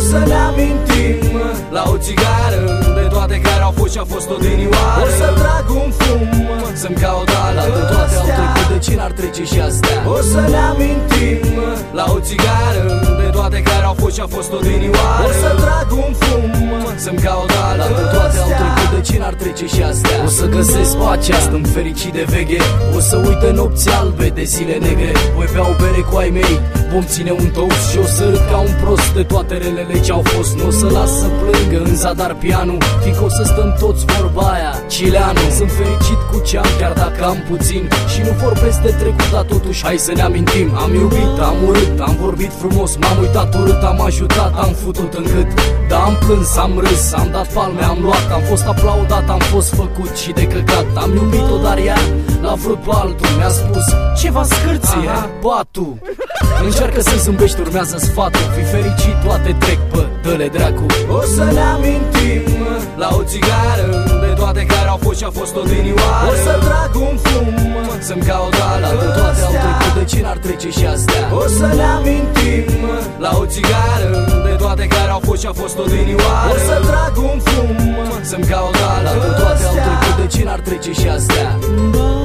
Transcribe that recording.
să ne amintim la o țigară de toate care au fost și a fost odinioară. O să trag un fum să-mi caut ala de toate au trecut, de ce n-ar trece și astea? O să ne amintim la o țigară de toate care au fost și a fost odinioară. O să trag un fum să-mi caut ala de toate au trecut, de ce n-ar trece și astea? O să găsesc pacea, stăm fericit de veche. O să uit de nopți albe, de zile negre. Voi bea o bere cu ai mei, vom ține un toast și o să râd ca un prost de toate relele ce au fost. Nu o să las să plângă în zadar pianul, fiindcă o să stăm toți vorba aia, Cileanu. Sunt fericit cu ce am, chiar dacă am puțin, și nu vorbesc de trecut, dar totuși hai să ne amintim. Am iubit, am urât, am vorbit frumos, m-am uitat urât, am ajutat, am futut în gât. Dar am plâns, am râs, am dat palme, am luat, am fost aplaudat, am fost făcut și de căcat. Am iubit-o, dar ea l-a vrut pe altul, mi-a spus ceva scârție, batu. Încearcă să zâmbești, urmează sfatul, fii fericit, toate trec, bă, dă-le dracu. O să ne amintim la o țigară de toate care au fost și a fost odinioară. O să trag un fum să-mi caut ala de toate au trecut, de ce n-ar trece și astea? O să ne amintim la o țigară de toate care au fost și a fost odinioară. O să trag un fum să-mi caut ala de toate au trecut, de ce n-ar trece și astea?